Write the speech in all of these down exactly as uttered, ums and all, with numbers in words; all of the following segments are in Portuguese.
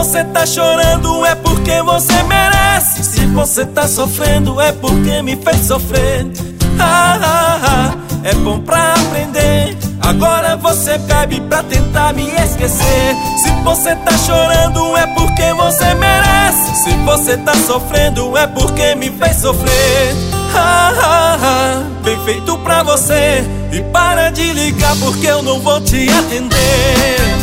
você tá chorando é porque você merece. Se você tá sofrendo é porque me fez sofrer. Ah, ah, ah, é bom pra aprender. Agora você bebe pra tentar me esquecer. Se você tá chorando é porque você merece. Se você tá sofrendo é porque me fez sofrer. Ah, ah, ah, bem feito pra você. E para de ligar porque eu não vou te atender.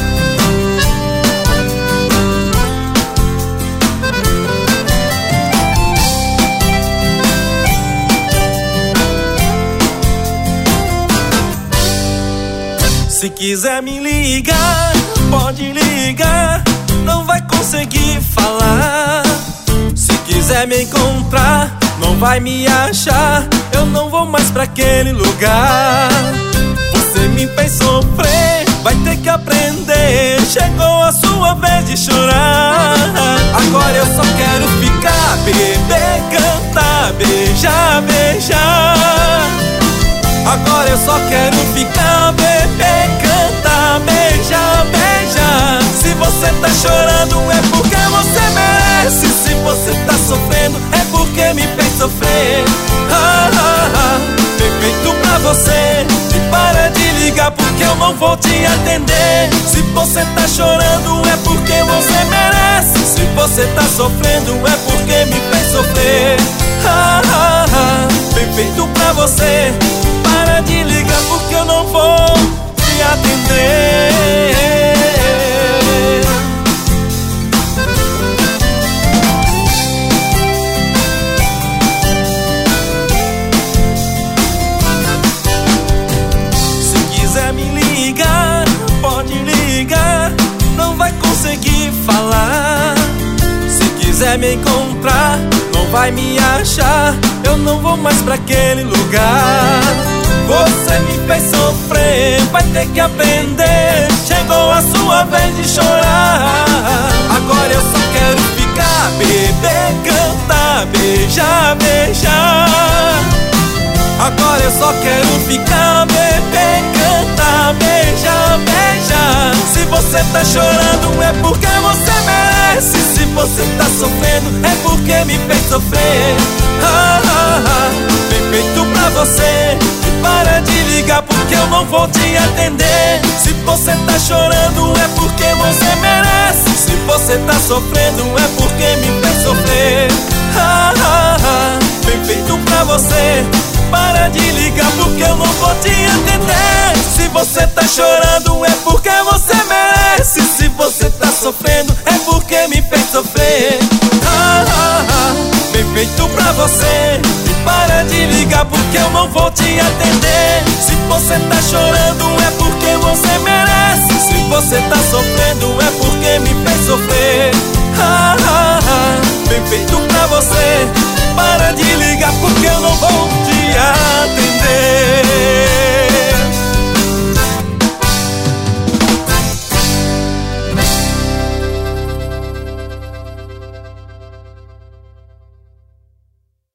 Se quiser me ligar, pode ligar, não vai conseguir falar. Se quiser me encontrar, não vai me achar. Eu não vou mais pra aquele lugar. Você me fez sofrer, vai ter que aprender. Chegou a sua vez de chorar. Agora eu só quero ficar, beber, cantar, beijar, beijar. Agora eu só quero ficar, beber, cantar, beijar, beijar. Se você tá chorando é porque você merece. Se você tá sofrendo é porque me fez sofrer. Ah, ah, ah, bem feito pra você. E para de ligar porque eu não vou te atender. Se você tá chorando é porque você merece. Se você tá sofrendo é porque me fez sofrer. Ah, ah, ah, bem feito pra você. Para de ligar porque eu não vou te atender. Se quiser me ligar, pode ligar, não vai conseguir falar. Se quiser me encontrar, não vai me achar. Eu não vou mais pra aquele lugar. Você me fez sofrer, vai ter que aprender. Chegou a sua vez de chorar. Agora eu só quero ficar, beber, cantar, beijar, beijar. Agora eu só quero ficar, beber, cantar, beijar, beijar. Se você tá chorando é porque você merece. Se você tá sofrendo é porque me fez sofrer. Ah, ah, ah, bem feito pra você. Para de ligar porque eu não vou te atender. Se você tá chorando é porque você merece. Se você tá sofrendo é porque me fez sofrer. Ah, ah, ah, bem feito pra você. Para de ligar porque eu não vou te atender. Se você tá chorando é porque você merece. Se você tá sofrendo é porque me fez sofrer. Ah, ah, ah, bem feito pra você. Para de ligar porque eu não vou te atender. Se você tá chorando é porque você merece. Se você tá sofrendo é porque me fez sofrer. Ah, ah, ah, bem feito pra você.